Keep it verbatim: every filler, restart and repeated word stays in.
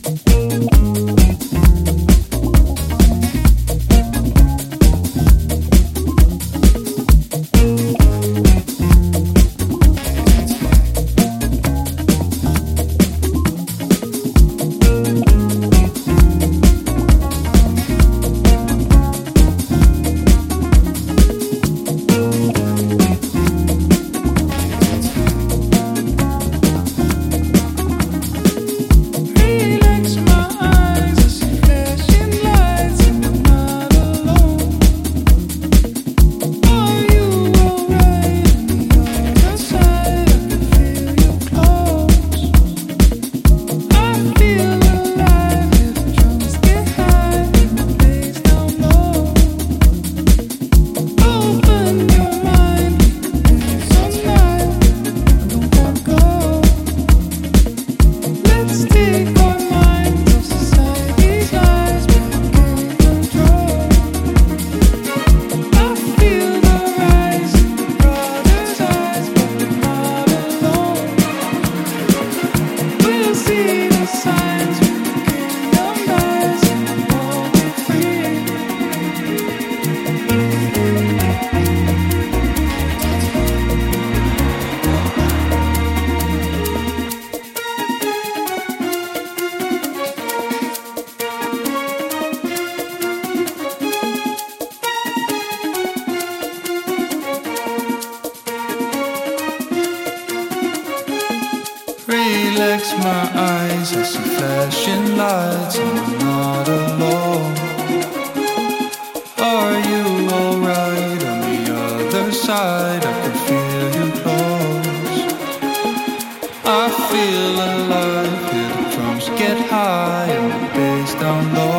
Relax my eyes, I see flashing lights, I'm not alone. Are you alright on the other side? I can feel you close. I feel alive, hear the drums get high and the bass down low.